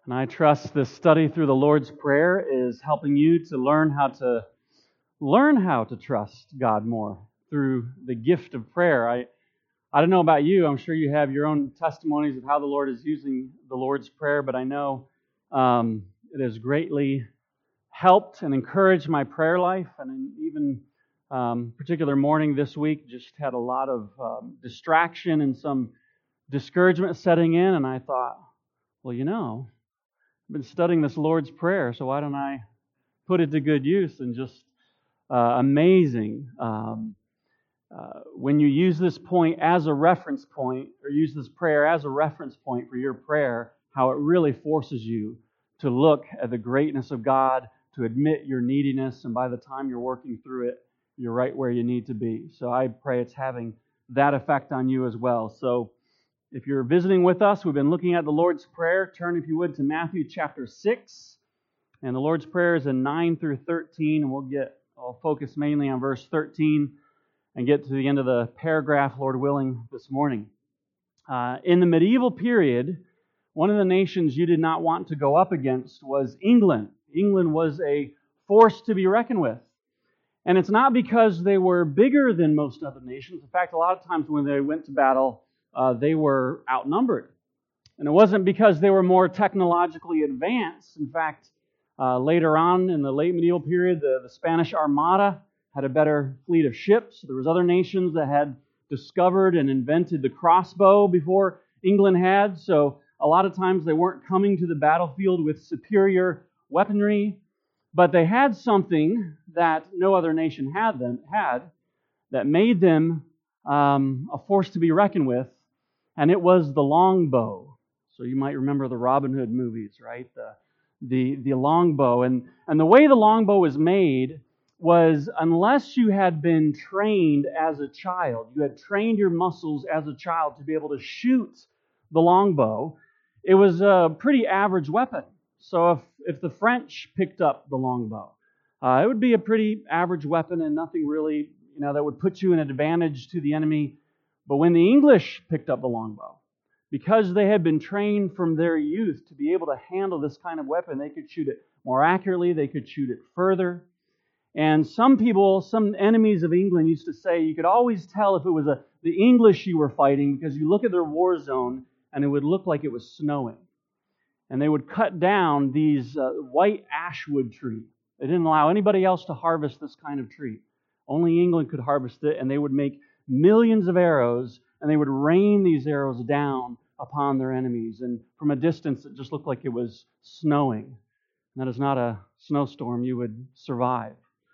And I trust this study through the Lord's Prayer is helping you to learn how to trust God more through the gift of prayer. I don't know about you. I'm sure you have your own testimonies of how the Lord is using the Lord's Prayer, but I know it has greatly helped and encouraged my prayer life. And even particular morning this week, just had a lot of distraction and some discouragement setting in, and I thought, well, I've been studying this Lord's Prayer, so why don't I put it to good use? And just amazing when you use this point as a reference point, or use this prayer as a reference point for your prayer, how it really forces you to look at the greatness of God, to admit your neediness, and by the time you're working through it, you're right where you need to be. So I pray it's having that effect on you as well. So if you're visiting with us, we've been looking at the Lord's Prayer. Turn, if you would, to Matthew chapter 6. And the Lord's Prayer is in 9 through 13. And I'll focus mainly on verse 13 and get to the end of the paragraph, Lord willing, this morning. In the medieval period, one of the nations you did not want to go up against was England. England was a force to be reckoned with. And it's not because they were bigger than most other nations. In fact, a lot of times when they went to battle, they were outnumbered. And it wasn't because they were more technologically advanced. In fact, later on in the late medieval period, the Spanish Armada had a better fleet of ships. There was other nations that had discovered and invented the crossbow before England had. So a lot of times they weren't coming to the battlefield with superior weaponry, but they had something that no other nation had that made them a force to be reckoned with. And it was the longbow. So you might remember the Robin Hood movies, right? The longbow. And the way the longbow was made was, unless you had been trained as a child, you had trained your muscles as a child to be able to shoot the longbow, it was a pretty average weapon. So if the French picked up the longbow, it would be a pretty average weapon and nothing really, that would put you in an advantage to the enemy. But when the English picked up the longbow, because they had been trained from their youth to be able to handle this kind of weapon, they could shoot it more accurately, they could shoot it further. And some enemies of England used to say you could always tell if it was the English you were fighting because you look at their war zone and it would look like it was snowing. And they would cut down these white ashwood trees. They didn't allow anybody else to harvest this kind of tree. Only England could harvest it, and they would make millions of arrows, and they would rain these arrows down upon their enemies. And from a distance, it just looked like it was snowing. And that is not a snowstorm you would survive.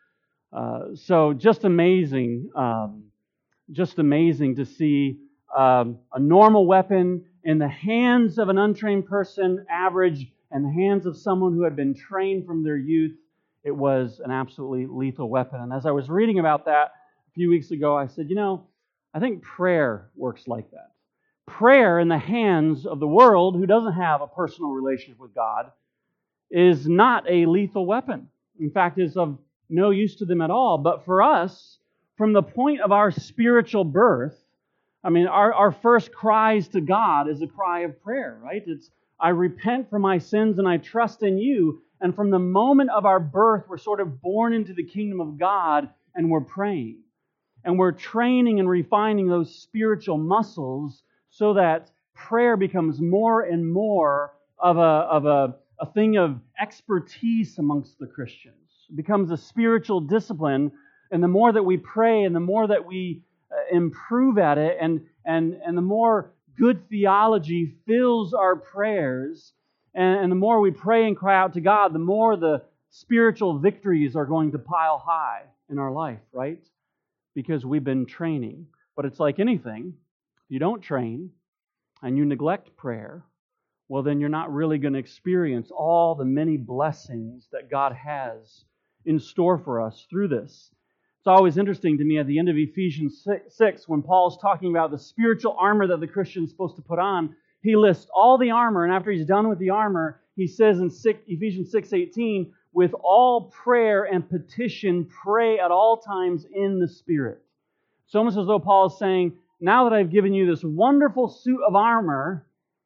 So just amazing to see a normal weapon in the hands of an untrained person, average, and the hands of someone who had been trained from their youth. It was an absolutely lethal weapon. And as I was reading about that a few weeks ago, I said, I think prayer works like that. Prayer in the hands of the world, who doesn't have a personal relationship with God, is not a lethal weapon. In fact, it's of no use to them at all. But for us, from the point of our spiritual birth, our first cries to God is a cry of prayer, right? It's, I repent for my sins and I trust in you. And from the moment of our birth, we're sort of born into the kingdom of God and we're praying. And we're training and refining those spiritual muscles so that prayer becomes more and more of a thing of expertise amongst the Christians. It becomes a spiritual discipline. And the more that we pray and the more that we improve at it and the more good theology fills our prayers, and the more we pray and cry out to God, the more the spiritual victories are going to pile high in our life, right? Because we've been training. But it's like anything. If you don't train and you neglect prayer, well, then you're not really going to experience all the many blessings that God has in store for us through this. It's always interesting to me at the end of Ephesians 6, when Paul's talking about the spiritual armor that the Christian is supposed to put on, he lists all the armor, and after he's done with the armor, he says in Ephesians 6:18, with all prayer and petition, pray at all times in the Spirit. It's almost as though Paul is saying, now that I've given you this wonderful suit of armor,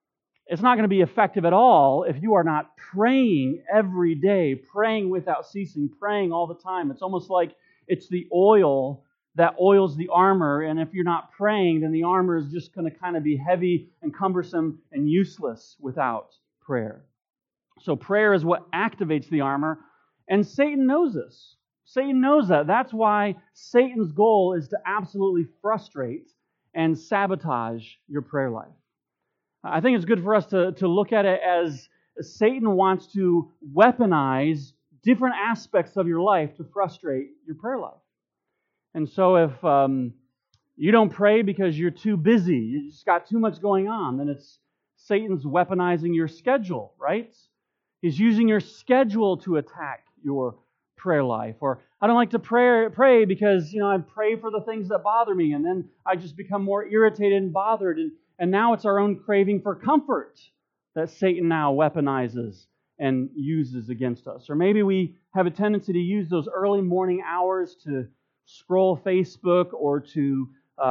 it's not going to be effective at all if you are not praying every day, praying without ceasing, praying all the time. It's almost like it's the oil that oils the armor, and if you're not praying, then the armor is just going to kind of be heavy and cumbersome and useless without prayer. So prayer is what activates the armor, and Satan knows this. Satan knows that. That's why Satan's goal is to absolutely frustrate and sabotage your prayer life. I think it's good for us to look at it as Satan wants to weaponize different aspects of your life to frustrate your prayer life. And so if you don't pray because you're too busy, you just got too much going on, then it's Satan's weaponizing your schedule, right? He's using your schedule to attack your prayer life. Or I don't like to pray because, I pray for the things that bother me, and then I just become more irritated and bothered. And now it's our own craving for comfort that Satan now weaponizes and uses against us. Or maybe we have a tendency to use those early morning hours to scroll Facebook or to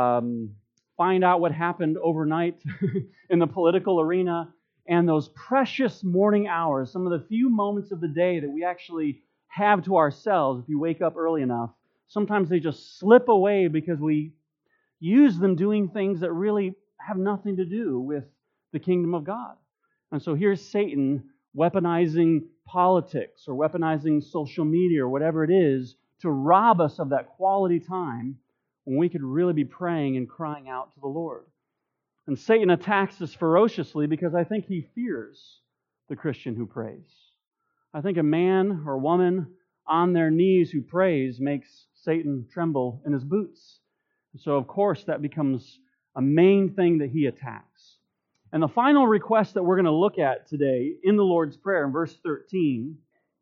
find out what happened overnight in the political arena. And those precious morning hours, some of the few moments of the day that we actually have to ourselves, if you wake up early enough, sometimes they just slip away because we use them doing things that really have nothing to do with the kingdom of God. And so here's Satan weaponizing politics or weaponizing social media or whatever it is to rob us of that quality time when we could really be praying and crying out to the Lord. And Satan attacks us ferociously because I think he fears the Christian who prays. I think a man or woman on their knees who prays makes Satan tremble in his boots. And so, of course, that becomes a main thing that he attacks. And the final request that we're going to look at today in the Lord's Prayer in verse 13,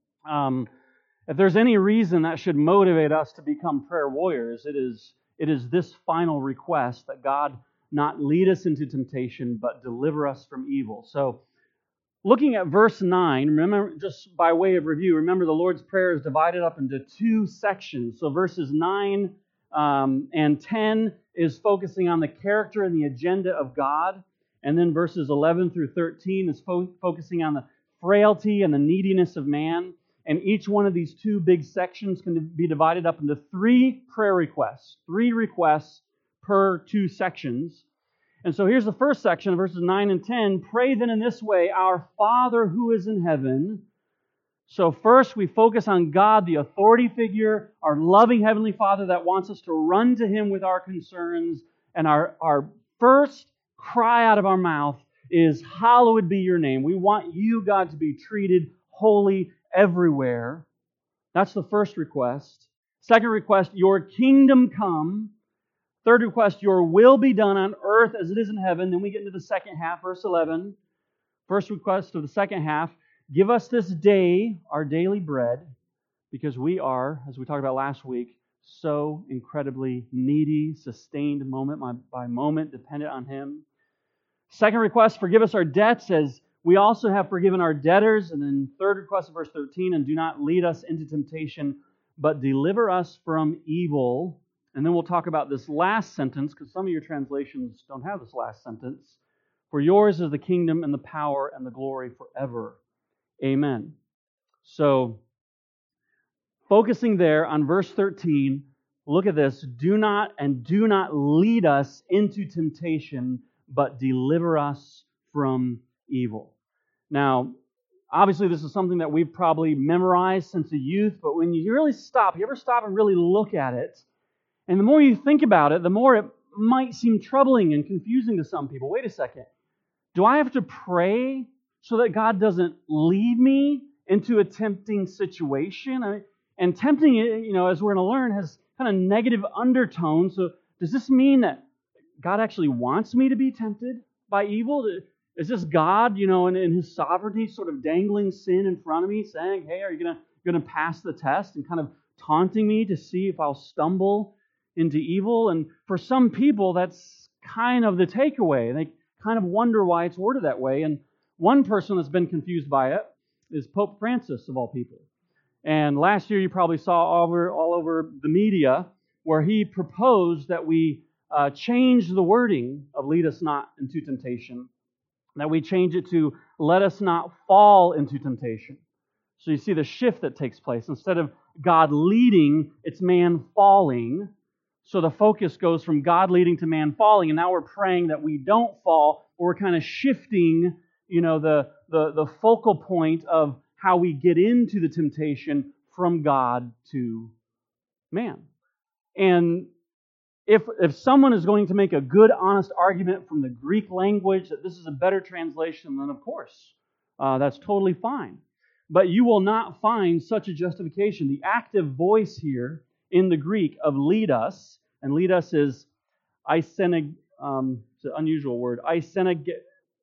if there's any reason that should motivate us to become prayer warriors, it is this final request that God not lead us into temptation, but deliver us from evil. So, looking at verse 9, remember, just by way of review, remember the Lord's Prayer is divided up into two sections. So verses 9 and 10 is focusing on the character and the agenda of God. And then verses 11 through 13 is focusing on the frailty and the neediness of man. And each one of these two big sections can be divided up into three prayer requests. 3 requests per 2 sections. And so here's the first section, verses 9 and 10. Pray then in this way, Our Father who is in heaven. So first we focus on God, the authority figure, our loving Heavenly Father that wants us to run to Him with our concerns. And our first cry out of our mouth is, Hallowed be your name. We want you, God, to be treated holy everywhere. That's the first request. Second request, Your kingdom come. Third request, Your will be done on earth as it is in heaven. Then we get into the second half, verse 11. First request of the second half, Give us this day our daily bread, because we are, as we talked about last week, so incredibly needy, sustained moment by moment, dependent on Him. Second request, forgive us our debts as we also have forgiven our debtors. And then third request of verse 13, and do not lead us into temptation, but deliver us from evil. And then we'll talk about this last sentence, because some of your translations don't have this last sentence. For yours is the kingdom and the power and the glory forever. Amen. So, focusing there on verse 13, look at this. Do not lead us into temptation, but deliver us from evil. Now, obviously this is something that we've probably memorized since the youth, but when you really stop, you ever stop and really look at it, and the more you think about it, the more it might seem troubling and confusing to some people. Wait a second. Do I have to pray so that God doesn't lead me into a tempting situation? And tempting, as we're going to learn, has kind of negative undertones. So does this mean that God actually wants me to be tempted by evil? Is this God, in His sovereignty, sort of dangling sin in front of me, saying, hey, are you going to pass the test, and kind of taunting me to see if I'll stumble into evil? And for some people, that's kind of the takeaway. They kind of wonder why it's worded that way. And one person that's been confused by it is Pope Francis, of all people. And last year you probably saw all over the media where he proposed that we change the wording of lead us not into temptation that we change it to, let us not fall into temptation. So you see the shift that takes place. Instead of God leading, it's man falling. So the focus goes from God leading to man falling, and now we're praying that we don't fall. We're kind of shifting, the focal point of how we get into the temptation from God to man. And if someone is going to make a good, honest argument from the Greek language that this is a better translation, then of course, that's totally fine. But you will not find such a justification. The active voice here in the Greek of lead us, and lead us is it's an unusual word, eisenikes.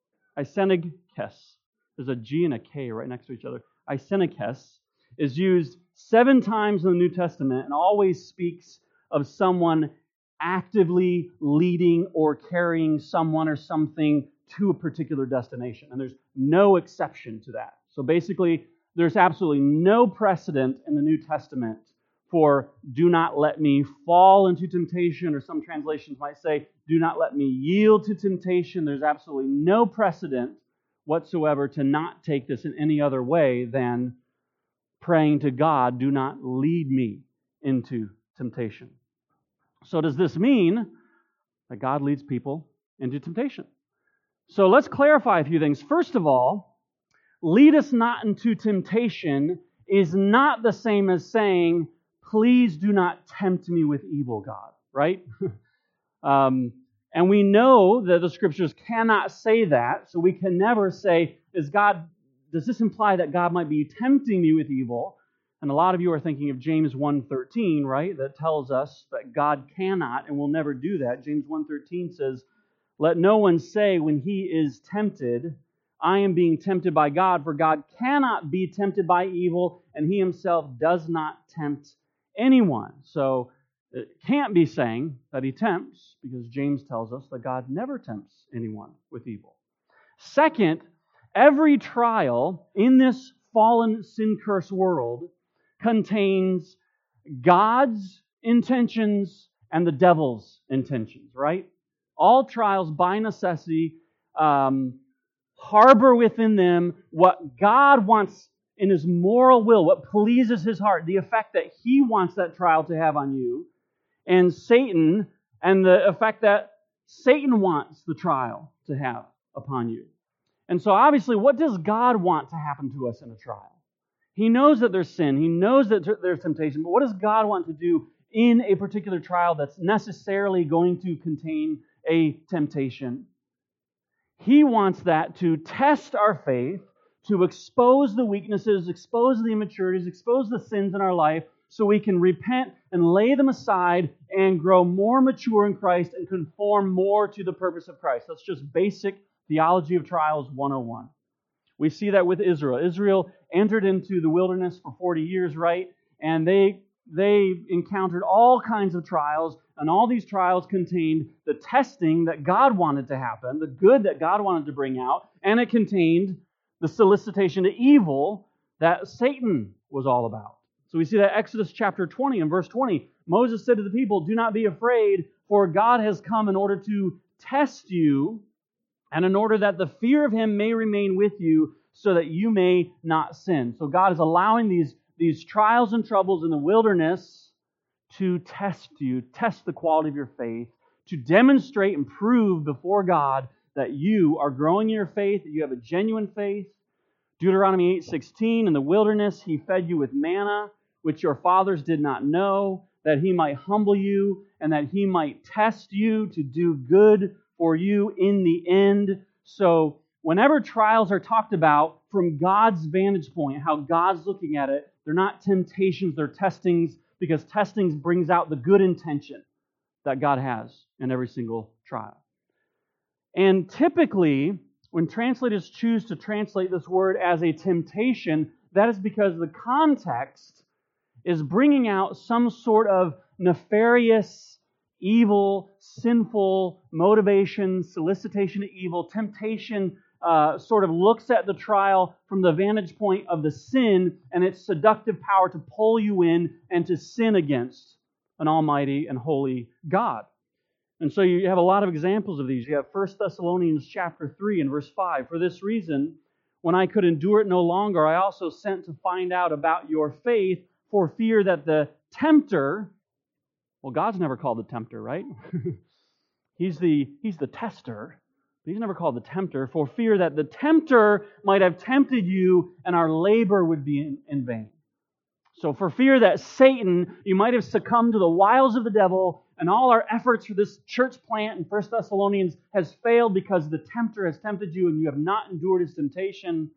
There's a G and a K right next to each other. Eisenikes is used 7 times in the New Testament and always speaks of someone actively leading or carrying someone or something to a particular destination. And there's no exception to that. So basically, there's absolutely no precedent in the New Testament for do not let me fall into temptation, or some translations might say, do not let me yield to temptation. There's absolutely no precedent whatsoever to not take this in any other way than praying to God, do not lead me into temptation. So does this mean that God leads people into temptation? So let's clarify a few things. First of all, lead us not into temptation is not the same as saying, please do not tempt me with evil, God, right? And we know that the Scriptures cannot say that, so we can never say, does this imply that God might be tempting me with evil? And a lot of you are thinking of James 1:13, right? That tells us that God cannot and will never do that. James 1:13 says, let no one say when he is tempted, I am being tempted by God, for God cannot be tempted by evil, and He Himself does not tempt anyone. So it can't be saying that He tempts, because James tells us that God never tempts anyone with evil. Second, every trial in this fallen, sin-cursed world contains God's intentions and the devil's intentions, right? All trials, by necessity, harbor within them what God wants in His moral will, what pleases His heart, the effect that He wants that trial to have on you, and Satan, and the effect that Satan wants the trial to have upon you. And so obviously, what does God want to happen to us in a trial? He knows that there's sin. He knows that there's temptation. But what does God want to do in a particular trial that's necessarily going to contain a temptation? He wants that to test our faith, to expose the weaknesses, expose the immaturities, expose the sins in our life, so we can repent and lay them aside and grow more mature in Christ and conform more to the purpose of Christ. That's just basic theology of trials 101. We see that with Israel. Israel entered into the wilderness for 40 years, right? And they encountered all kinds of trials, and all these trials contained the testing that God wanted to happen, the good that God wanted to bring out, and it contained the solicitation to evil that Satan was all about. So we see that Exodus chapter 20 and verse 20. Moses said to the people, do not be afraid, for God has come in order to test you, and in order that the fear of Him may remain with you, so that you may not sin. So God is allowing these trials and troubles in the wilderness to test you, test the quality of your faith, to demonstrate and prove before God that you are growing in your faith, that you have a genuine faith. Deuteronomy 8:16, in the wilderness He fed you with manna, which your fathers did not know, that He might humble you and that He might test you to do good for you in the end. So whenever trials are talked about from God's vantage point, how God's looking at it, they're not temptations, they're testings, because testings brings out the good intention that God has in every single trial. And typically, when translators choose to translate this word as a temptation, that is because the context is bringing out some sort of nefarious, evil, sinful motivation, solicitation to evil. Temptation sort of looks at the trial from the vantage point of the sin and its seductive power to pull you in and to sin against an almighty and holy God. And so you have a lot of examples of these. You have 1 Thessalonians chapter 3 and verse 5. For this reason, when I could endure it no longer, I also sent to find out about your faith for fear that the tempter, well, God's never called the tempter, right? He's the tester. But He's never called the tempter, for fear that the tempter might have tempted you and our labor would be in vain. So for fear that Satan, you might have succumbed to the wiles of the devil, and all our efforts for this church plant in 1 Thessalonians has failed because the tempter has tempted you and you have not endured his temptation.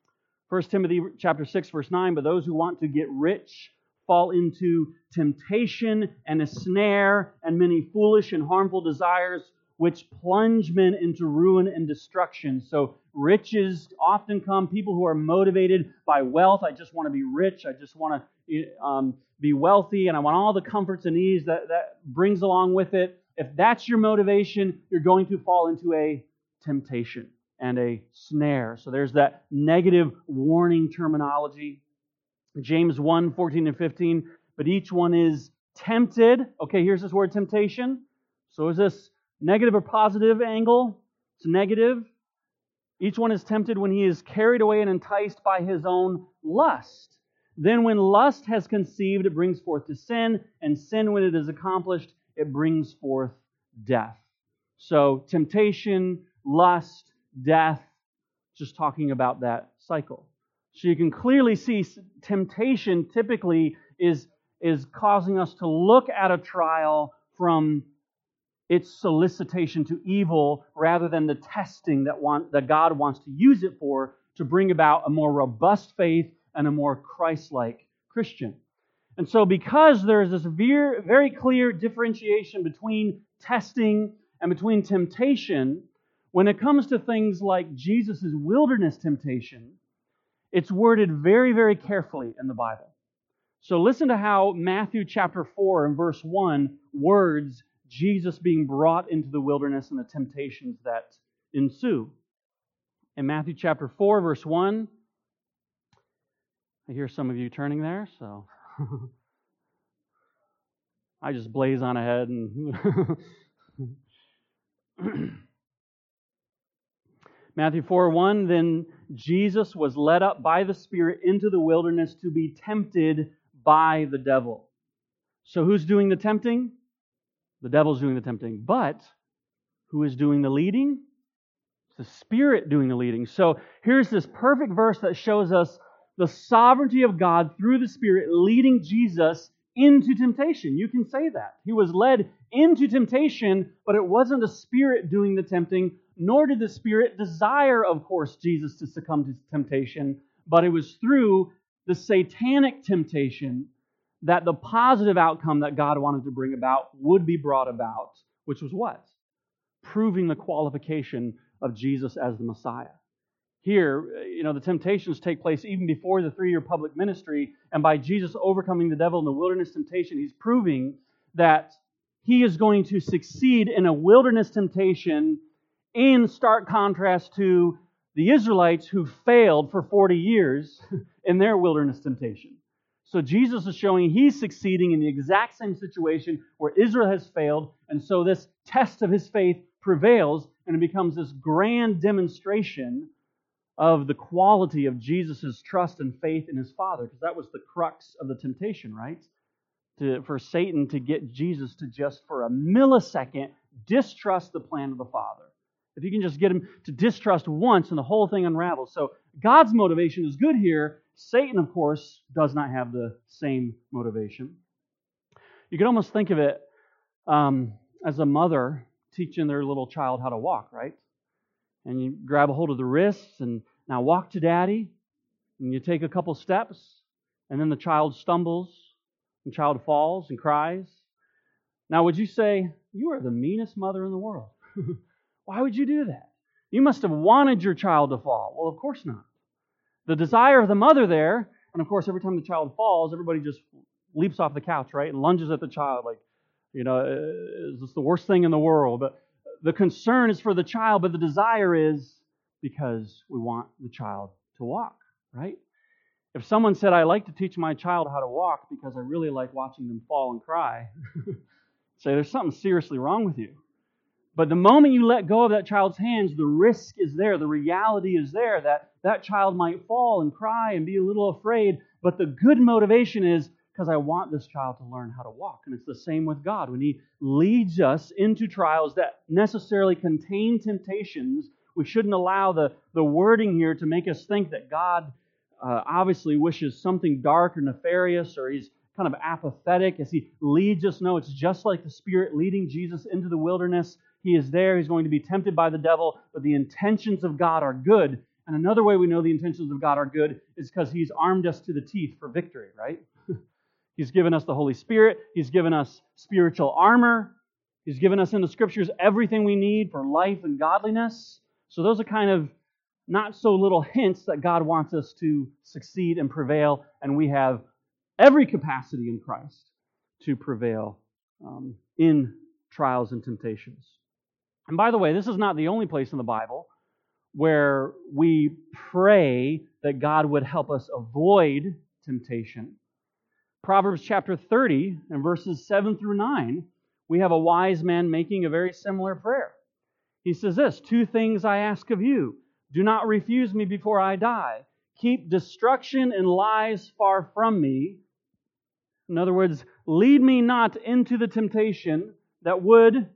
1 Timothy chapter 6, verse 9, but those who want to get rich fall into temptation and a snare and many foolish and harmful desires, which plunge men into ruin and destruction. So riches often come, people who are motivated by wealth. I just want to be rich. I just want to be wealthy, and I want all the comforts and ease that brings along with it. If that's your motivation, you're going to fall into a temptation and a snare. So there's that negative warning terminology. James 1, 14 and 15, but each one is tempted. Okay, here's this word temptation. So is this negative or positive angle? It's negative. Each one is tempted when he is carried away and enticed by his own lust. Then when lust has conceived, it brings forth to sin, and sin, when it is accomplished, it brings forth death. So temptation, lust, death, just talking about that cycle. So you can clearly see temptation typically is causing us to look at a trial from its solicitation to evil rather than the testing that God wants to use it for to bring about a more robust faith and a more Christ-like Christian. And so because there's this very clear differentiation between testing and between temptation, when it comes to things like Jesus' wilderness temptation, it's worded very, very carefully in the Bible. So listen to how Matthew chapter 4 and verse 1 words Jesus being brought into the wilderness and the temptations that ensue. In Matthew chapter 4, verse 1, I hear some of you turning there, so I just blaze on ahead and Matthew 4:1, then Jesus was led up by the Spirit into the wilderness to be tempted by the devil. So who's doing the tempting? The devil's doing the tempting. But who is doing the leading? It's the Spirit doing the leading. So here's this perfect verse that shows us the sovereignty of God through the Spirit leading Jesus into temptation. You can say that. He was led into temptation, but it wasn't the Spirit doing the tempting, nor did the Spirit desire, of course, Jesus to succumb to temptation, but it was through the satanic temptation that the positive outcome that God wanted to bring about would be brought about, which was what? Proving the qualification of Jesus as the Messiah. Here, the temptations take place even before the 3-year public ministry, and by Jesus overcoming the devil in the wilderness temptation, He's proving that He is going to succeed in a wilderness temptation in stark contrast to the Israelites who failed for 40 years in their wilderness temptation. So Jesus is showing He's succeeding in the exact same situation where Israel has failed, and so this test of His faith prevails, and it becomes this grand demonstration of the quality of Jesus' trust and faith in His Father, because that was the crux of the temptation, right? For Satan to get Jesus to just for a millisecond distrust the plan of the Father. If you can just get him to distrust once and the whole thing unravels. So God's motivation is good here. Satan, of course, does not have the same motivation. You can almost think of it as a mother teaching their little child how to walk, right? And you grab a hold of the wrists and now walk to Daddy. And you take a couple steps, and then the child stumbles, and the child falls and cries. Now, would you say, you are the meanest mother in the world? Why would you do that? You must have wanted your child to fall. Well, of course not. The desire of the mother there, and of course, every time the child falls, everybody just leaps off the couch, right, and lunges at the child like, is this the worst thing in the world? But the concern is for the child, but the desire is because we want the child to walk, right? If someone said, I like to teach my child how to walk because I really like watching them fall and cry, say there's something seriously wrong with you. But the moment you let go of that child's hands, the risk is there. The reality is there that that child might fall and cry and be a little afraid. But the good motivation is because I want this child to learn how to walk. And it's the same with God. When He leads us into trials that necessarily contain temptations, we shouldn't allow the wording here to make us think that God obviously wishes something dark or nefarious, or He's kind of apathetic as He leads us. No, it's just like the Spirit leading Jesus into the wilderness. He is there. He's going to be tempted by the devil, but the intentions of God are good. And another way we know the intentions of God are good is because He's armed us to the teeth for victory, right? He's given us the Holy Spirit. He's given us spiritual armor. He's given us in the Scriptures everything we need for life and godliness. So those are kind of not so little hints that God wants us to succeed and prevail, and we have every capacity in Christ to prevail in trials and temptations. And by the way, this is not the only place in the Bible where we pray that God would help us avoid temptation. Proverbs chapter 30 and verses 7 through 9, we have a wise man making a very similar prayer. He says this, 2 things I ask of you. Do not refuse me before I die. Keep destruction and lies far from me. In other words, lead me not into the temptation that would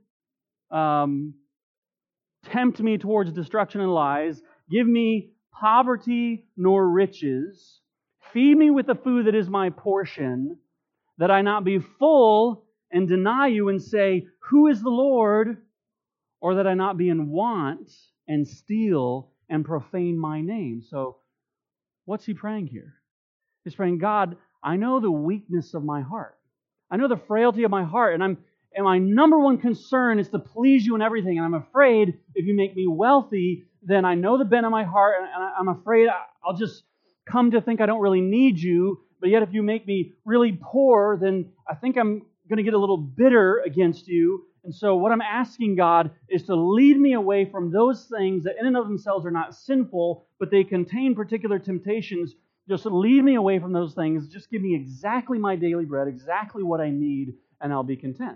tempt me towards destruction and lies. Give me poverty nor riches. Feed me with the food that is my portion, that I not be full and deny you and say, who is the Lord? Or that I not be in want and steal and profane my name. So, what's he praying here? He's praying, God, I know the weakness of my heart. I know the frailty of my heart, and my number one concern is to please you in everything. And I'm afraid if you make me wealthy, then I know the bent of my heart, and I'm afraid I'll just come to think I don't really need you. But yet if you make me really poor, then I think I'm going to get a little bitter against you. And so what I'm asking God is to lead me away from those things that in and of themselves are not sinful, but they contain particular temptations. Just lead me away from those things. Just give me exactly my daily bread, exactly what I need, and I'll be content.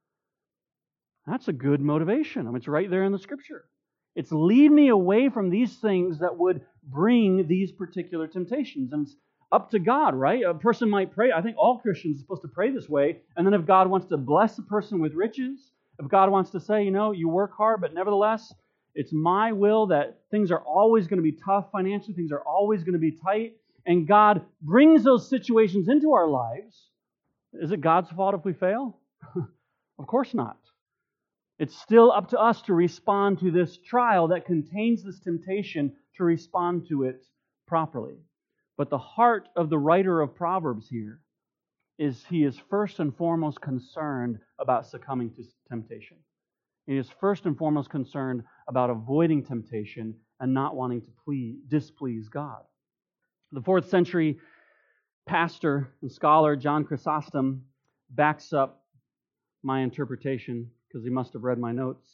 That's a good motivation. I mean, it's right there in the Scripture. It's lead me away from these things that would bring these particular temptations. And it's up to God, right? A person might pray. I think all Christians are supposed to pray this way. And then if God wants to bless a person with riches, if God wants to say, you work hard, but nevertheless, it's my will that things are always going to be tough financially, things are always going to be tight, and God brings those situations into our lives, is it God's fault if we fail? Of course not. It's still up to us to respond to this trial that contains this temptation, to respond to it properly. But the heart of the writer of Proverbs here is he is first and foremost concerned about succumbing to temptation. He is first and foremost concerned about avoiding temptation and not wanting to displease God. The 4th century pastor and scholar John Chrysostom backs up my interpretation because he must have read my notes.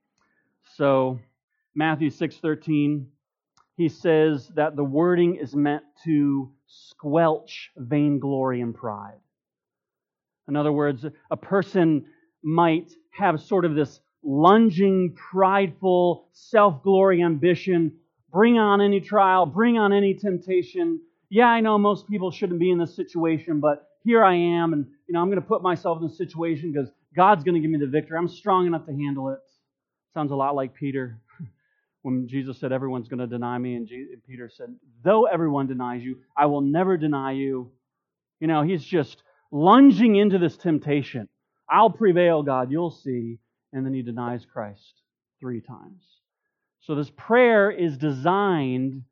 So, Matthew 6:13, he says that the wording is meant to squelch vainglory and pride. In other words, a person might have sort of this lunging, prideful, self-glory ambition. Bring on any trial, bring on any temptation. Yeah, I know most people shouldn't be in this situation, but here I am, and I'm going to put myself in this situation because God's going to give me the victory. I'm strong enough to handle it. Sounds a lot like Peter when Jesus said, everyone's going to deny me, and Peter said, though everyone denies you, I will never deny you. He's just lunging into this temptation. I'll prevail, God, you'll see. And then he denies Christ 3 times. So this prayer is designed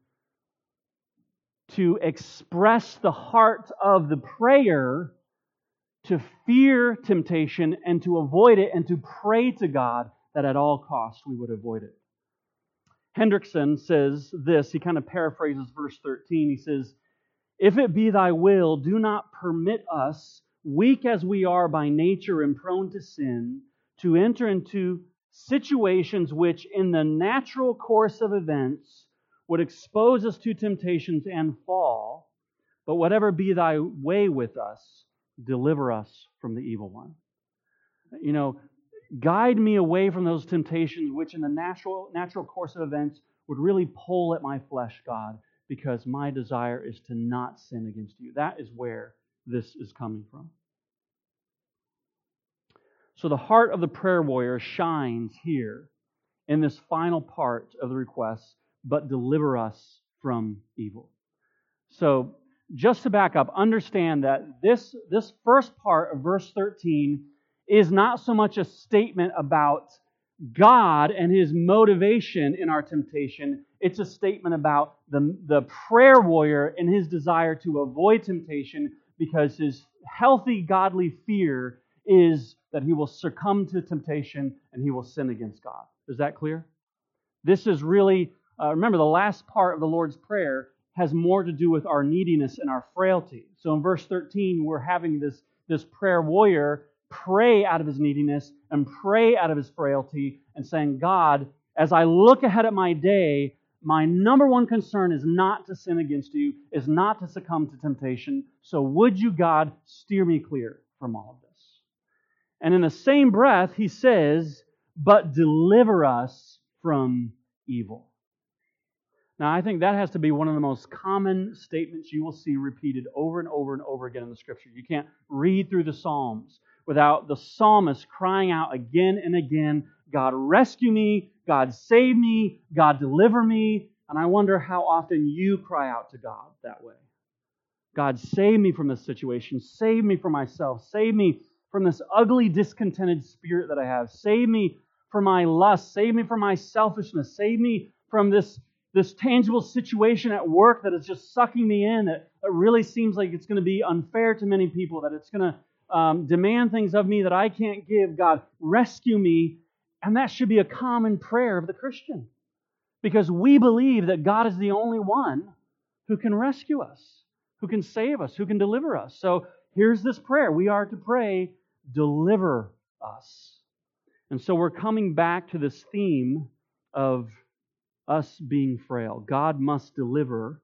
to express the heart of the prayer, to fear temptation and to avoid it, and to pray to God that at all costs we would avoid it. Hendrickson says this, he kind of paraphrases verse 13. He says, if it be thy will, do not permit us, weak as we are by nature and prone to sin, to enter into situations which in the natural course of events would expose us to temptations and fall. But whatever be thy way with us, deliver us from the evil one. Guide me away from those temptations which in the natural course of events would really pull at my flesh, God, because my desire is to not sin against you. That is where this is coming from. So the heart of the prayer warrior shines here in this final part of the request, but deliver us from evil. So just to back up, understand that this first part of verse 13 is not so much a statement about God and His motivation in our temptation. It's a statement about the prayer warrior and his desire to avoid temptation, because his healthy godly fear is that he will succumb to temptation and he will sin against God. Is that clear? This is really, remember, the last part of the Lord's Prayer has more to do with our neediness and our frailty. So in verse 13, we're having this prayer warrior pray out of his neediness and pray out of his frailty and saying, God, as I look ahead at my day, my number one concern is not to sin against you, is not to succumb to temptation. So would you, God, steer me clear from all of this? And in the same breath, he says, but deliver us from evil. Now, I think that has to be one of the most common statements you will see repeated over and over and over again in the Scripture. You can't read through the Psalms without the psalmist crying out again and again, God rescue me, God save me, God deliver me. And I wonder how often you cry out to God that way. God, save me from this situation. Save me from myself. Save me from this ugly, discontented spirit that I have. Save me from my lust. Save me from my selfishness. Save me from this tangible situation at work that is just sucking me in, that really seems like it's going to be unfair to many people, that it's going to demand things of me that I can't give. God, rescue me. And that should be a common prayer of the Christian, because we believe that God is the only one who can rescue us, who can save us, who can deliver us. So here's this prayer. We are to pray, deliver us. And so we're coming back to this theme of us being frail. God must deliver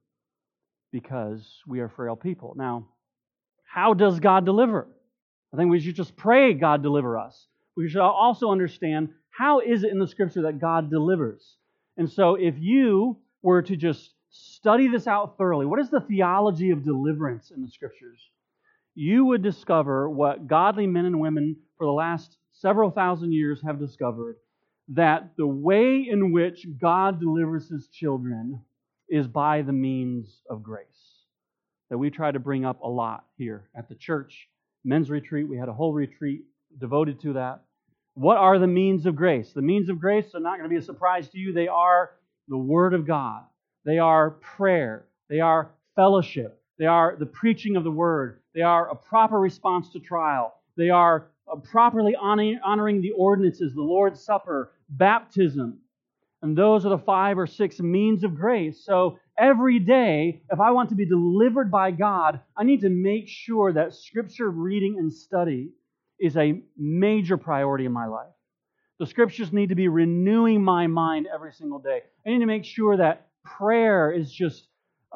because we are frail people. Now, how does God deliver? I think we should just pray, God deliver us. We should also understand, how is it in the Scripture that God delivers? And so if you were to just study this out thoroughly, what is the theology of deliverance in the Scriptures? You would discover what godly men and women for the last several thousand years have discovered, that the way in which God delivers His children is by the means of grace. That we try to bring up a lot here at the church. Men's retreat, we had a whole retreat devoted to that. What are the means of grace? The means of grace are not going to be a surprise to you. They are the Word of God. They are prayer. They are fellowship. They are the preaching of the Word. They are a proper response to trial. They are properly honoring the ordinances, the Lord's Supper, baptism. And those are the 5 or 6 means of grace. So every day, if I want to be delivered by God, I need to make sure that Scripture reading and study is a major priority in my life. The Scriptures need to be renewing my mind every single day. I need to make sure that prayer is just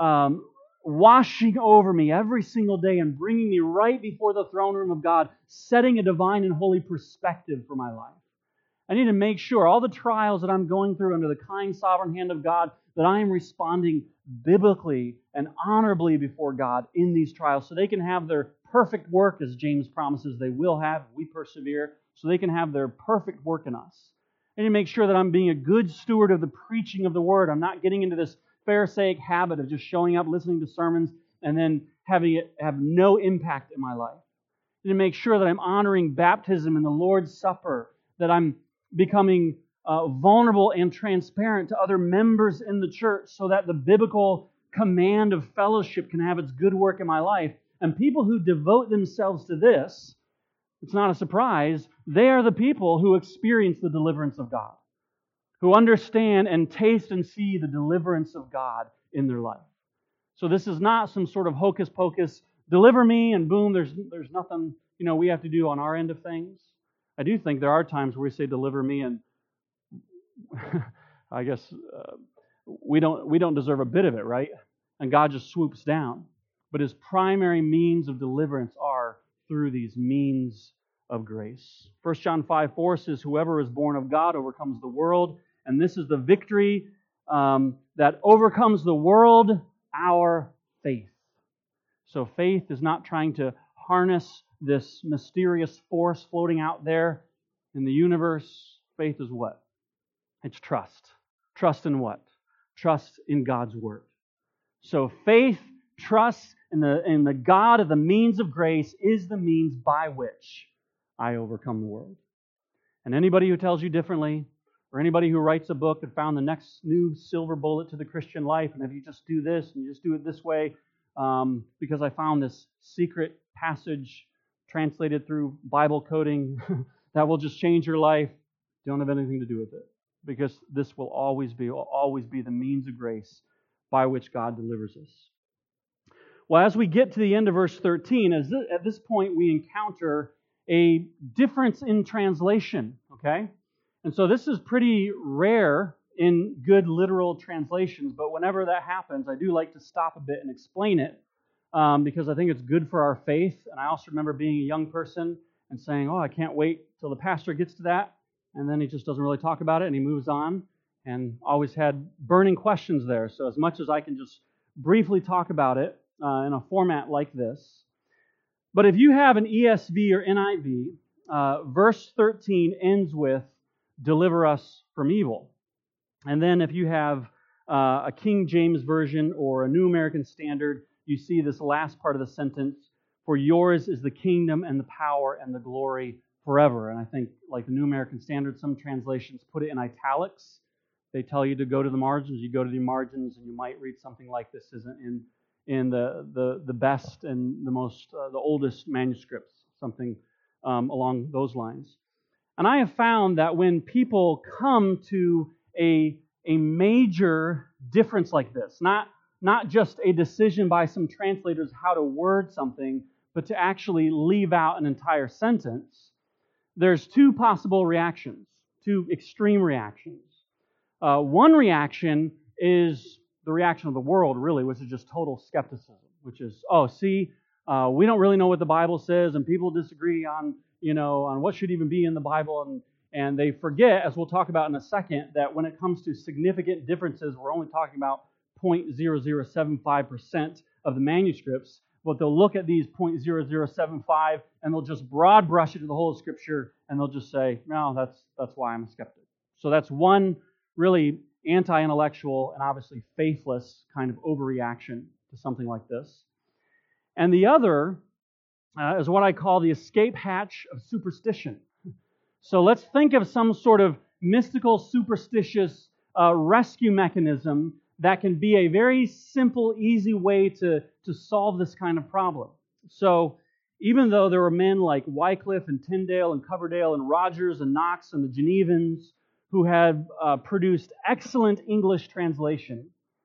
washing over me every single day and bringing me right before the throne room of God, setting a divine and holy perspective for my life. I need to make sure all the trials that I'm going through under the kind, sovereign hand of God, that I am responding biblically and honorably before God in these trials, so they can have their perfect work, as James promises they will have if we persevere, so they can have their perfect work in us. I need to make sure that I'm being a good steward of the preaching of the Word. I'm not getting into this Pharisaic habit of just showing up, listening to sermons, and then having it have no impact in my life. I need to make sure that I'm honoring baptism and the Lord's Supper, that I'm becoming vulnerable and transparent to other members in the church, so that the biblical command of fellowship can have its good work in my life. And people who devote themselves to this, it's not a surprise, they are the people who experience the deliverance of God, who understand and taste and see the deliverance of God in their life. So this is not some sort of hocus pocus, deliver me and boom, there's nothing we have to do on our end of things. I do think there are times where we say deliver me and I guess we don't deserve a bit of it, right? And God just swoops down. But His primary means of deliverance are through these means of grace. 1 John 5:4 says, whoever is born of God overcomes the world, and this is the victory that overcomes the world, our faith. So faith is not trying to harness this mysterious force floating out there in the universe. Faith is what? It's trust. Trust in what? Trust in God's Word. So faith, trust in the God of the means of grace is the means by which I overcome the world. And anybody who tells you differently, or anybody who writes a book and found the next new silver bullet to the Christian life, and if you just do this and you just do it this way, because I found this secret passage translated through Bible coding that will just change your life, don't have anything to do with it. Because this will always be the means of grace by which God delivers us. Well, as we get to the end of verse 13, at this point we encounter a difference in translation, okay? And so this is pretty rare in good literal translations, but whenever that happens, I do like to stop a bit and explain it because I think it's good for our faith. And I also remember being a young person and saying, I can't wait till the pastor gets to that. And then he just doesn't really talk about it and he moves on, and always had burning questions there. So as much as I can just briefly talk about it in a format like this. But if you have an ESV or NIV, verse 13 ends with, deliver us from evil. And then if you have a King James Version or a New American Standard, you see this last part of the sentence, for yours is the kingdom and the power and the glory forever. And I think, like the New American Standard, some translations put it in italics. They tell you to go to the margins. You go to the margins, and you might read something like this isn't in the best and the oldest manuscripts, something along those lines. And I have found that when people come to a major difference like this, not just a decision by some translators how to word something, but to actually leave out an entire sentence, there's two possible reactions, two extreme reactions. One reaction is the reaction of the world, really, which is just total skepticism, which is, we don't really know what the Bible says, and people disagree on what should even be in the Bible, and they forget, as we'll talk about in a second, that when it comes to significant differences, we're only talking about 0.0075% of the manuscripts, but they'll look at these 0.0075 and they'll just broad brush it to the whole of Scripture, and they'll just say, no, that's why I'm a skeptic. So that's one really anti-intellectual and obviously faithless kind of overreaction to something like this. And the other is what I call the escape hatch of superstition. So let's think of some sort of mystical, superstitious rescue mechanism that can be a very simple, easy way to solve this kind of problem. So even though there were men like Wycliffe and Tyndale and Coverdale and Rogers and Knox and the Genevans who had produced excellent English translation,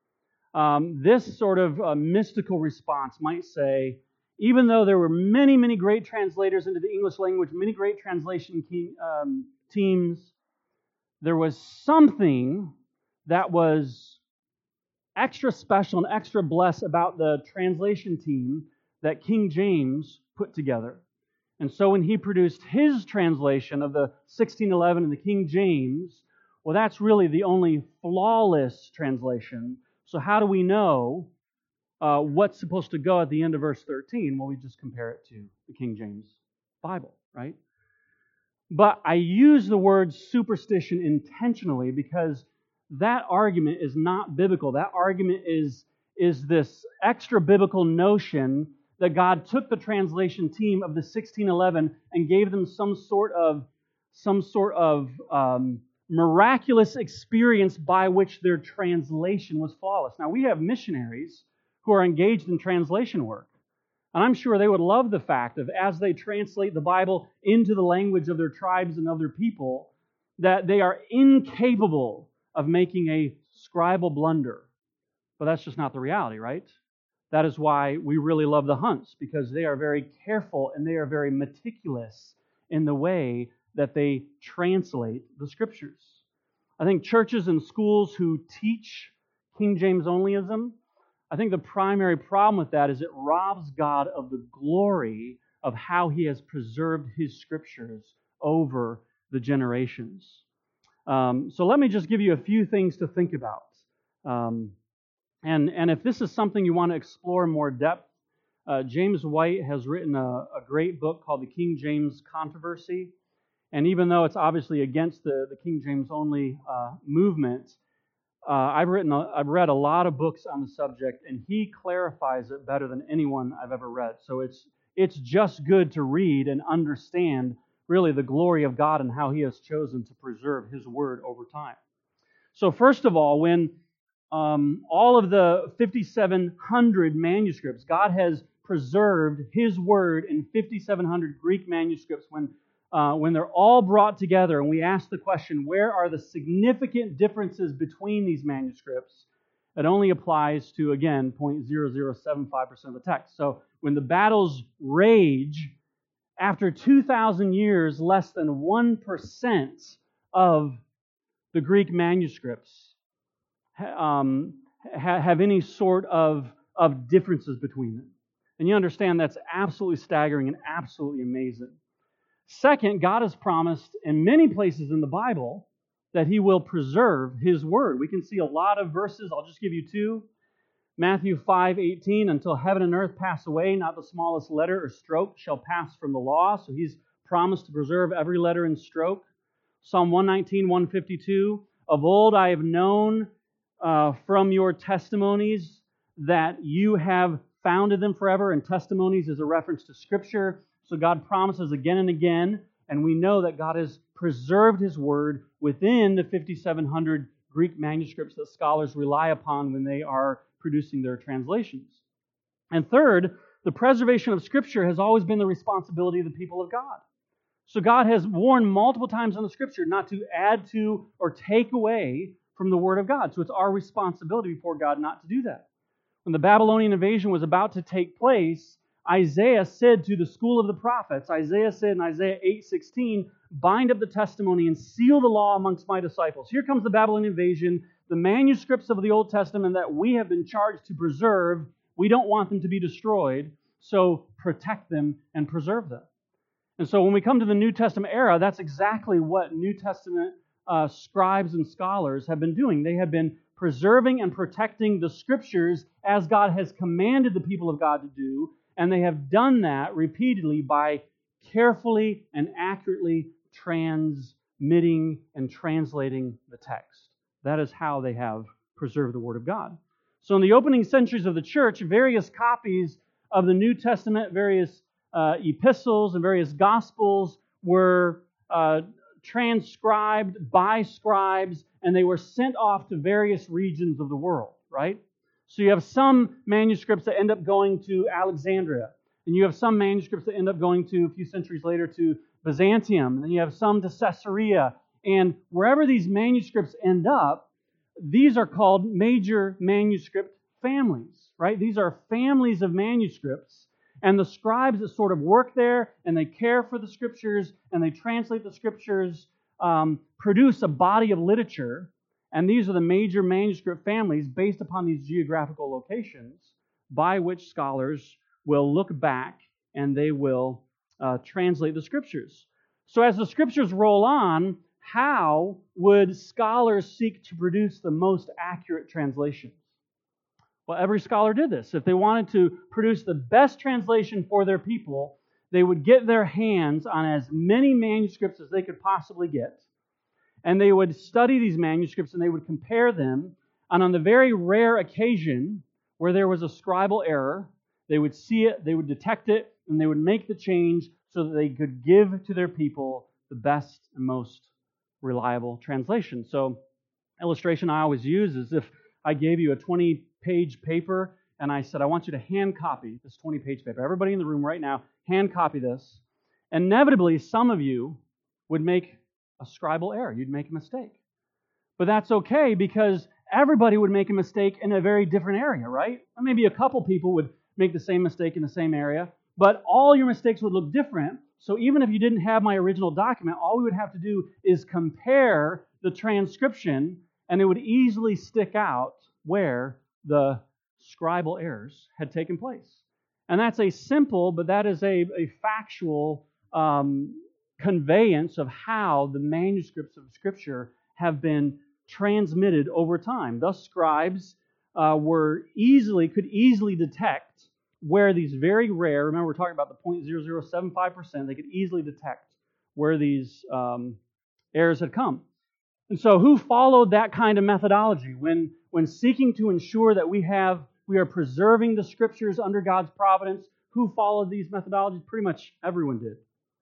this sort of mystical response might say, even though there were many, many great translators into the English language, many great translation teams, there was something that was extra special and extra blessed about the translation team that King James put together. And so when he produced his translation of the 1611 in the King James, well, that's really the only flawless translation. So how do we know what's supposed to go at the end of verse 13? Well, we just compare it to the King James Bible, right? But I use the word superstition intentionally because that argument is not biblical. That argument is this extra biblical notion that God took the translation team of the 1611 and gave them some sort of miraculous experience by which their translation was flawless. Now, we have missionaries who are engaged in translation work. And I'm sure they would love the fact that as they translate the Bible into the language of their tribes and other people, that they are incapable of making a scribal blunder. But that's just not the reality, right? That is why we really love the Hunts, because they are very careful and they are very meticulous in the way that they translate the Scriptures. I think churches and schools who teach King James onlyism, I think the primary problem with that is it robs God of the glory of how He has preserved His Scriptures over the generations. So let me just give you a few things to think about. And if this is something you want to explore in more depth, James White has written a great book called The King James Controversy. And even though it's obviously against the King James only movement, I've read a lot of books on the subject, and he clarifies it better than anyone I've ever read. So it's just good to read and understand really the glory of God and how He has chosen to preserve His Word over time. So first of all, when all of the 5,700 manuscripts, God has preserved His Word in 5,700 Greek manuscripts. When they're all brought together and we ask the question, where are the significant differences between these manuscripts? It only applies to, again, 0.0075% of the text. So when the battles rage, after 2,000 years, less than 1% of the Greek manuscripts have any sort of differences between them. And you understand that's absolutely staggering and absolutely amazing. Second, God has promised in many places in the Bible that He will preserve His Word. We can see a lot of verses. I'll just give you two. Matthew 5:18, until heaven and earth pass away, not the smallest letter or stroke shall pass from the law. So He's promised to preserve every letter and stroke. Psalm 119, 152, of old I have known from your testimonies that you have founded them forever, and testimonies is a reference to Scripture. So God promises again and again, and we know that God has preserved His Word within the 5,700 Greek manuscripts that scholars rely upon when they are producing their translations. And third, the preservation of Scripture has always been the responsibility of the people of God. So God has warned multiple times in the Scripture not to add to or take away from the Word of God. So it's our responsibility before God not to do that. When the Babylonian invasion was about to take place, Isaiah said to the school of the prophets, Isaiah said in Isaiah 8:16, bind up the testimony and seal the law amongst my disciples. Here comes the Babylonian invasion. The manuscripts of the Old Testament that we have been charged to preserve, we don't want them to be destroyed, so protect them and preserve them. And so when we come to the New Testament era, that's exactly what New Testament scribes and scholars have been doing. They have been preserving and protecting the Scriptures as God has commanded the people of God to do, and they have done that repeatedly by carefully and accurately transmitting and translating the text. That is how they have preserved the Word of God. So in the opening centuries of the church, various copies of the New Testament, various epistles and various gospels were transcribed by scribes, and they were sent off to various regions of the world, right? So you have some manuscripts that end up going to Alexandria, and you have some manuscripts that end up going to, a few centuries later, to Byzantium, and then you have some to Caesarea, and wherever these manuscripts end up, these are called major manuscript families, right? These are families of manuscripts, and the scribes that sort of work there, and they care for the Scriptures, and they translate the Scriptures, produce a body of literature. And these are the major manuscript families based upon these geographical locations by which scholars will look back and they will translate the Scriptures. So as the Scriptures roll on, how would scholars seek to produce the most accurate translations? Well, every scholar did this. If they wanted to produce the best translation for their people, they would get their hands on as many manuscripts as they could possibly get. And they would study these manuscripts and they would compare them. And on the very rare occasion where there was a scribal error, they would see it, they would detect it, and they would make the change so that they could give to their people the best and most reliable translation. So, illustration I always use is if I gave you a 20-page paper and I said, I want you to hand copy this 20-page paper. Everybody in the room right now, hand copy this. Inevitably, some of you would make a scribal error. You'd make a mistake. But that's okay because everybody would make a mistake in a very different area, right? Or maybe a couple people would make the same mistake in the same area, but all your mistakes would look different. So even if you didn't have my original document, all we would have to do is compare the transcription, and it would easily stick out where the scribal errors had taken place. And that's a simple, but that is a factual conveyance of how the manuscripts of Scripture have been transmitted over time. Thus, scribes could easily detect where these very rare, remember we're talking about the 0.0075%, they could easily detect where these errors had come. And so who followed that kind of methodology when seeking to ensure that we are preserving the Scriptures under God's providence? Who followed these methodologies? Pretty much everyone did.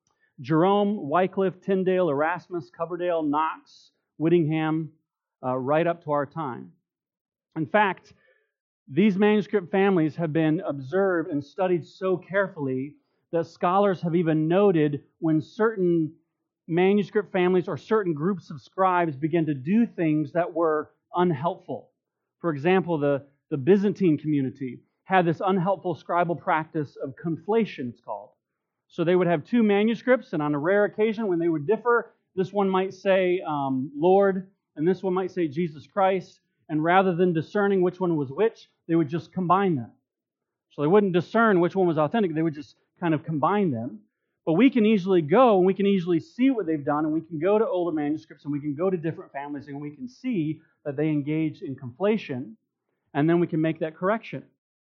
Jerome, Wycliffe, Tyndale, Erasmus, Coverdale, Knox, Whittingham, right up to our time. In fact, these manuscript families have been observed and studied so carefully that scholars have even noted when certain manuscript families or certain groups of scribes began to do things that were unhelpful. For example, the Byzantine community had this unhelpful scribal practice of conflation, it's called. So they would have two manuscripts, and on a rare occasion when they would differ, this one might say Lord, and this one might say Jesus Christ, and rather than discerning which one was which, they would just combine them. So they wouldn't discern which one was authentic, they would just kind of combine them. But we can easily go and we can easily see what they've done, and we can go to older manuscripts and we can go to different families and we can see that they engaged in conflation, and then we can make that correction.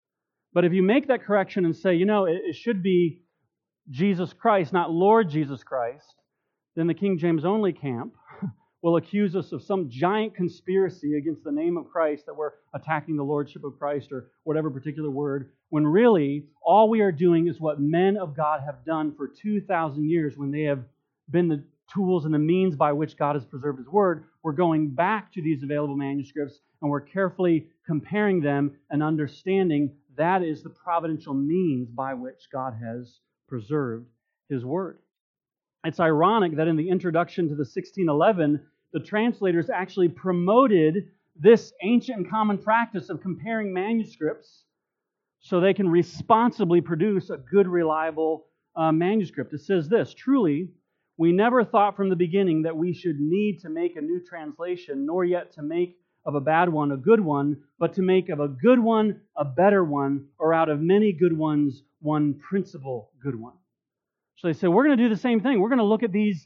But if you make that correction and say, it should be Jesus Christ, not Lord Jesus Christ, then the King James only camp will accuse us of some giant conspiracy against the name of Christ, that we're attacking the lordship of Christ or whatever particular word, when really all we are doing is what men of God have done for 2,000 years when they have been the tools and the means by which God has preserved His Word. We're going back to these available manuscripts and we're carefully comparing them and understanding that is the providential means by which God has preserved His Word. It's ironic that in the introduction to the 1611, the translators actually promoted this ancient and common practice of comparing manuscripts so they can responsibly produce a good, reliable manuscript. It says this, "Truly, we never thought from the beginning that we should need to make a new translation, nor yet to make of a bad one a good one, but to make of a good one a better one, or out of many good ones one principal good one." So they say, we're going to do the same thing. We're going to look at these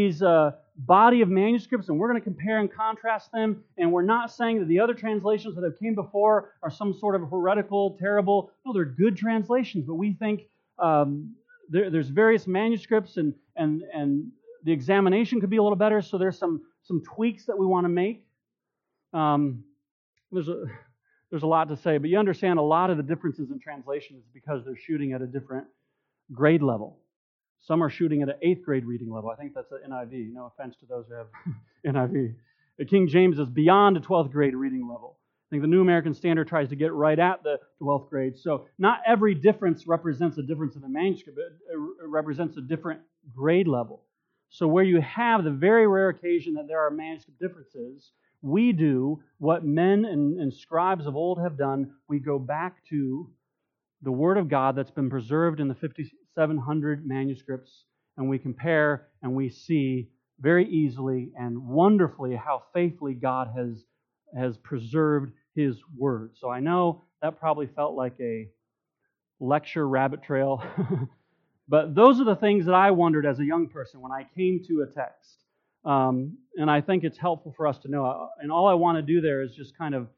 body of manuscripts and we're going to compare and contrast them. And we're not saying that the other translations that have came before are some sort of heretical, terrible. No, they're good translations. But we think there's various manuscripts and the examination could be a little better. So there's some tweaks that we want to make. There's a lot to say, but you understand a lot of the differences in translations because they're shooting at a different grade level. Some are shooting at an 8th grade reading level. I think that's an NIV. No offense to those who have NIV. The King James is beyond a 12th grade reading level. I think the New American Standard tries to get right at the 12th grade. So not every difference represents a difference in the manuscript. It represents a different grade level. So where you have the very rare occasion that there are manuscript differences, we do what men and scribes of old have done. We go back to the Word of God that's been preserved in the 5,700 manuscripts, and we compare and we see very easily and wonderfully how faithfully God has preserved His Word. So I know that probably felt like a lecture rabbit trail, but those are the things that I wondered as a young person when I came to a text. And I think it's helpful for us to know. And all I want to do there is just kind of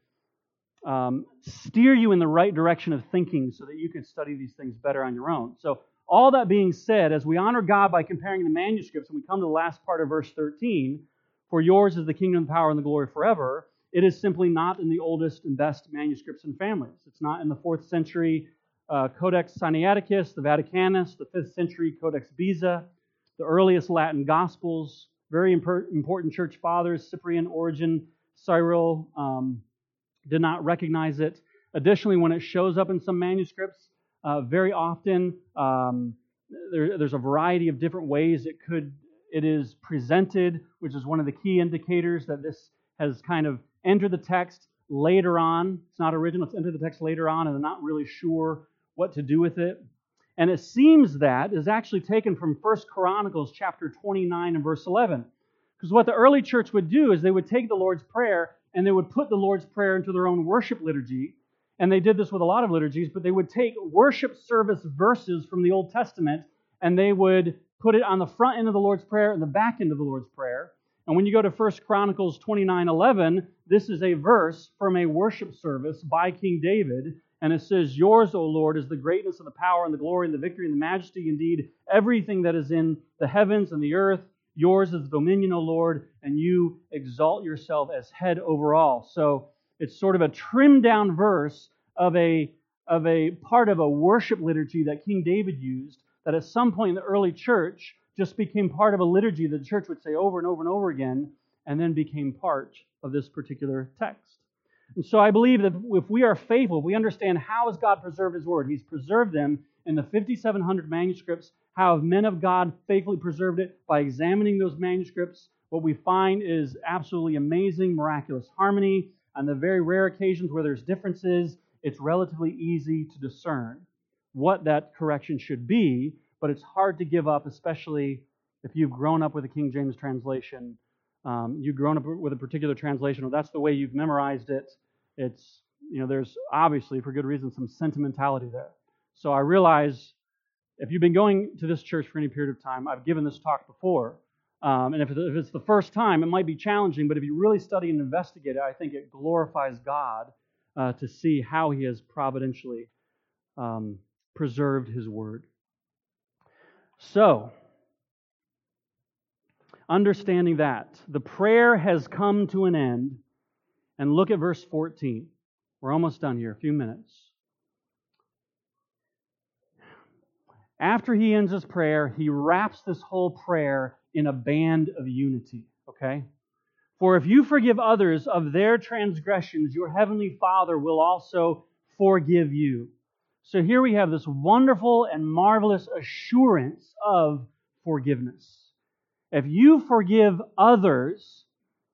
steer you in the right direction of thinking so that you can study these things better on your own. So all that being said, as we honor God by comparing the manuscripts, and we come to the last part of verse 13, "For yours is the kingdom, the power, and the glory forever," it is simply not in the oldest and best manuscripts and families. It's not in the 4th century Codex Sinaiticus, the Vaticanus, the 5th century Codex Beza, the earliest Latin Gospels, very important church fathers, Cyprian, Origen, Cyril, did not recognize it. Additionally, when it shows up in some manuscripts, very often there's a variety of different ways it is presented, which is one of the key indicators that this has kind of entered the text later on. It's not original, it's entered the text later on, and they're not really sure what to do with it. And it seems that is actually taken from 1 Chronicles chapter 29 and verse 11. Because what the early church would do is they would take the Lord's Prayer and they would put the Lord's Prayer into their own worship liturgy, and they did this with a lot of liturgies, but they would take worship service verses from the Old Testament and they would put it on the front end of the Lord's Prayer and the back end of the Lord's Prayer. And when you go to 1 Chronicles 29:11, this is a verse from a worship service by King David, and it says, "Yours, O Lord, is the greatness and the power and the glory and the victory and the majesty, indeed, everything that is in the heavens and the earth. Yours is the dominion, O Lord, and you exalt yourself as head over all." So it's sort of a trimmed down verse of a part of a worship liturgy that King David used, that at some point in the early church just became part of a liturgy that the church would say over and over and over again, and then became part of this particular text. And so I believe that if we are faithful, if we understand how has God preserved His Word, He's preserved them in the 5,700 manuscripts. How have men of God faithfully preserved it? By examining those manuscripts, what we find is absolutely amazing, miraculous harmony. On the very rare occasions where there's differences, it's relatively easy to discern what that correction should be, but it's hard to give up, especially if you've grown up with a King James translation. You've grown up with a particular translation, or that's the way you've memorized it. It's, there's obviously, for good reason, some sentimentality there. So I realize if you've been going to this church for any period of time, I've given this talk before, and if it's the first time, it might be challenging, but if you really study and investigate it, I think it glorifies God to see how He has providentially preserved His Word. So, understanding that, the prayer has come to an end, and look at verse 14. We're almost done here, a few minutes. After he ends his prayer, he wraps this whole prayer in a band of unity, okay? "For if you forgive others of their transgressions, your heavenly Father will also forgive you." So here we have this wonderful and marvelous assurance of forgiveness. If you forgive others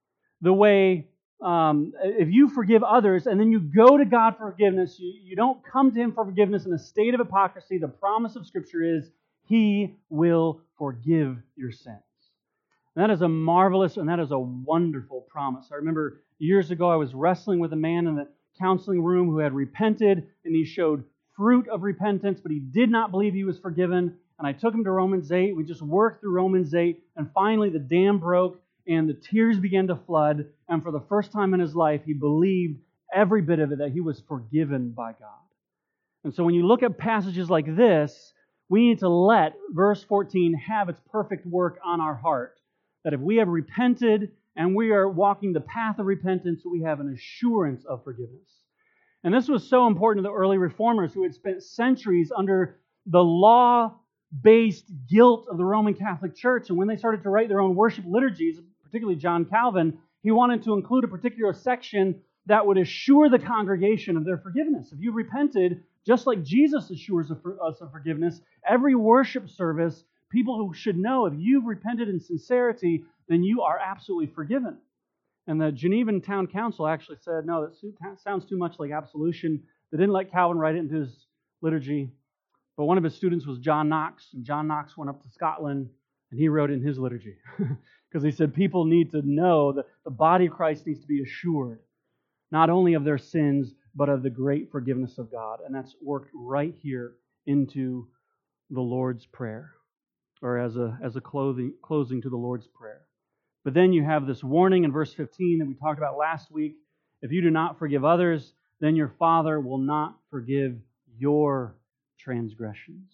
if you forgive others and then you go to God for forgiveness, you don't come to Him for forgiveness in a state of hypocrisy. The promise of Scripture is He will forgive your sins. And that is a marvelous and that is a wonderful promise. I remember years ago I was wrestling with a man in the counseling room who had repented, and he showed fruit of repentance, but he did not believe he was forgiven. And I took him to Romans 8. We just worked through Romans 8, and finally the dam broke, and the tears began to flood, and for the first time in his life, he believed every bit of it, that he was forgiven by God. And so when you look at passages like this, we need to let verse 14 have its perfect work on our heart. That if we have repented and we are walking the path of repentance, we have an assurance of forgiveness. And this was so important to the early reformers who had spent centuries under the law-based guilt of the Roman Catholic Church. And when they started to write their own worship liturgies, particularly John Calvin, he wanted to include a particular section that would assure the congregation of their forgiveness. If you repented, just like Jesus assures us of forgiveness, every worship service, people who should know if you've repented in sincerity, then you are absolutely forgiven. And the Genevan Town Council actually said, no, that sounds too much like absolution. They didn't let Calvin write it into his liturgy. But one of his students was John Knox, and John Knox went up to Scotland, and he wrote it in his liturgy. Because he said people need to know that the body of Christ needs to be assured, not only of their sins, but of the great forgiveness of God. And that's worked right here into the Lord's Prayer, or as a closing to the Lord's Prayer. But then you have this warning in verse 15 that we talked about last week. If you do not forgive others, then your Father will not forgive your transgressions.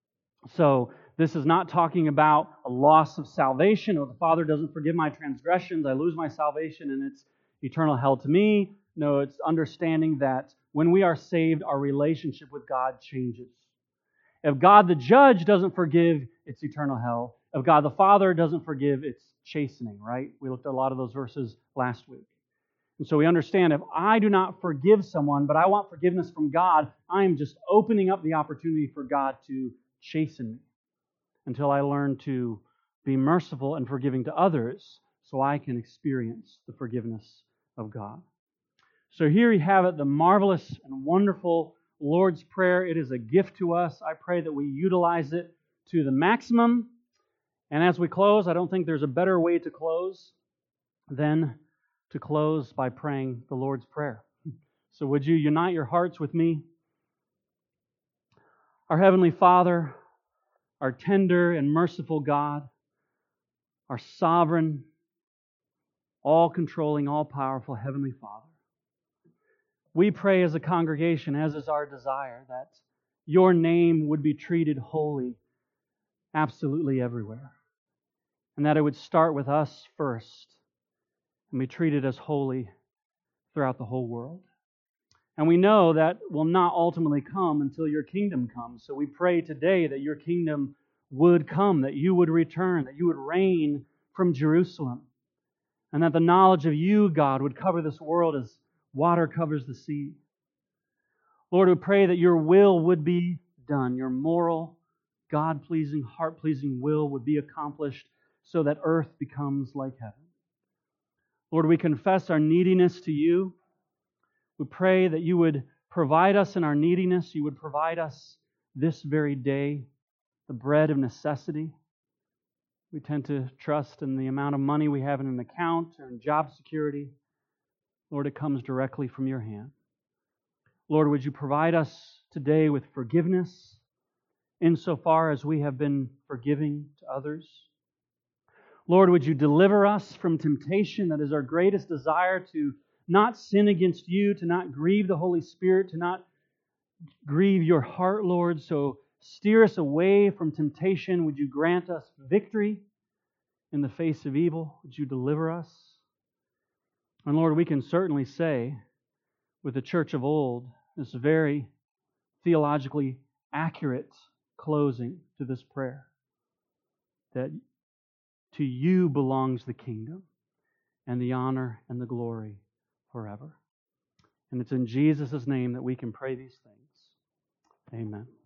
So this is not talking about a loss of salvation, or the Father doesn't forgive my transgressions, I lose my salvation and it's eternal hell to me. No, it's understanding that when we are saved, our relationship with God changes. If God the judge doesn't forgive, it's eternal hell. If God the Father doesn't forgive, it's chastening, right? We looked at a lot of those verses last week. And so we understand if I do not forgive someone, but I want forgiveness from God, I am just opening up the opportunity for God to chasten me until I learn to be merciful and forgiving to others so I can experience the forgiveness of God. So here you have it, the marvelous and wonderful Lord's Prayer. It is a gift to us. I pray that we utilize it to the maximum. And as we close, I don't think there's a better way to close than to close by praying the Lord's Prayer. So would you unite your hearts with me? Our Heavenly Father, our tender and merciful God, our sovereign, all-controlling, all-powerful Heavenly Father, we pray as a congregation, as is our desire, that Your name would be treated holy absolutely everywhere, and that it would start with us first and be treated as holy throughout the whole world. And we know that will not ultimately come until Your kingdom comes. So we pray today that Your kingdom would come, that You would return, that You would reign from Jerusalem, and that the knowledge of You, God, would cover this world as water covers the sea. Lord, we pray that Your will would be done, Your moral, God-pleasing, heart-pleasing will would be accomplished so that earth becomes like heaven. Lord, we confess our neediness to You. We pray that You would provide us in our neediness. You would provide us this very day the bread of necessity. We tend to trust in the amount of money we have in an account or in job security. Lord, it comes directly from Your hand. Lord, would You provide us today with forgiveness insofar as we have been forgiving to others? Lord, would You deliver us from temptation that is our greatest desire to not sin against You, to not grieve the Holy Spirit, to not grieve Your heart, Lord. So steer us away from temptation. Would You grant us victory in the face of evil? Would You deliver us? And Lord, we can certainly say with the church of old, this very theologically accurate closing to this prayer, that to You belongs the kingdom and the honor and the glory forever. And it's in Jesus' name that we can pray these things. Amen.